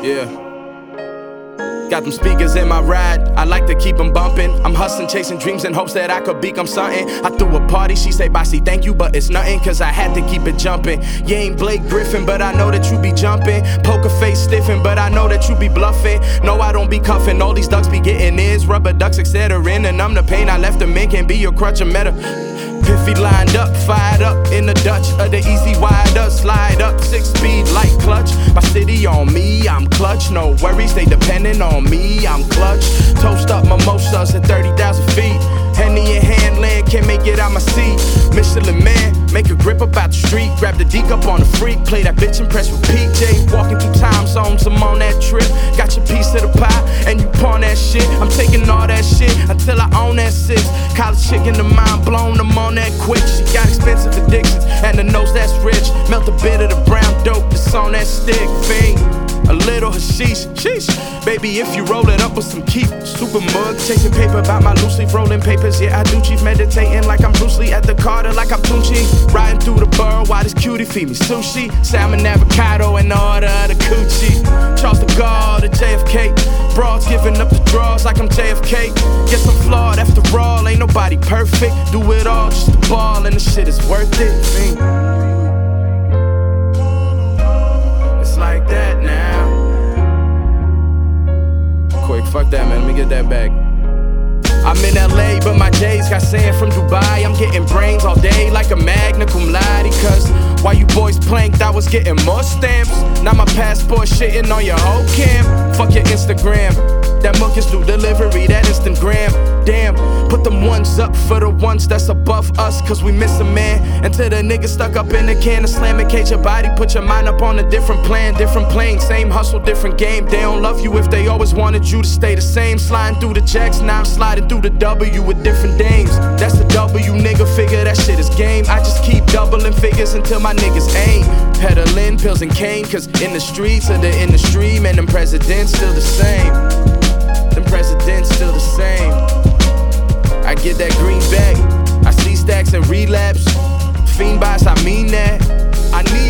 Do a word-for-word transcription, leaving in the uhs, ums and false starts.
Yeah. Got them speakers in my ride, I like to keep them bumping. I'm hustling, chasing dreams in hopes that I could become something. I threw a party, she say, Bossy, thank you, but it's nothing, cause I had to keep it jumping. You ain't Blake Griffin, but I know that you be jumping. Poker face stiffin', but I know that you be bluffing. No, I don't be cuffing, all these ducks be getting is rubber ducks, et cetera. And I'm the pain I left them in, can be your crutch or meta. Piffy lined up, fired up in the Dutch of the easy wider. Slide up, six speed like clutch. My city on me, I'm clutch. No worries, they depending on me, I'm clutch. Toast up mimosas at thirty thousand feet. Henny in hand, land, can't make it out my seat. Michelin man, make a grip about the street. Grab the deek up on the freak, play that bitch and press repeat. Jay walking through time zones, I'm on that trip. Got your piece of the pie, and you pawn that shit. I'm taking all that shit until I own that six. College chick in the mind blown, I'm on that quick. She got expensive addictions, and the nose that's rich. Melt a bit of the brown dope that's on that stick, fiend. A little hashish, sheesh. Baby, if you roll it up with some keep. Super mug, chasing paper about my loose leaf rolling papers. Yeah, I do chief, meditating like I'm Bruce Lee. At the Carter like I'm Tunchi. Riding through the borough while this cutie feed me sushi. Salmon, avocado, and order of the coochie. Charles de Gaulle to J F K. Broads giving up the draws like I'm J F K. Guess I'm flawed after all, ain't nobody perfect. Do it all just to ball and the shit is worth it. Fiend. Like that now. Quick, fuck that, man. Let me get that back. I'm in L A, but my J's got sand from Dubai. I'm getting brains all day like a magna cum laude. Cause while you boys planked, I was getting more stamps. Now my passport shitting on your whole camp. Fuck your Instagram. That monkeys do delivery, that Instagram. Damn, put them ones up for the ones that's above us, cause we miss a man. Until the nigga stuck up in the can and slam and cage your body. Put your mind up on a different plan, different plane. Same hustle, different game. They don't love you if they always wanted you to stay the same. Sliding through the checks, now I'm sliding through the W with different dames. That's the W, nigga, figure that shit is game. I just keep doubling figures until my niggas aim. Peddling pills and cane, cause in the streets of the industry, man, them presidents still the same. Them presidents still the same. I get that green bag, I see stacks and relapse. Fiend boss, I mean that. I need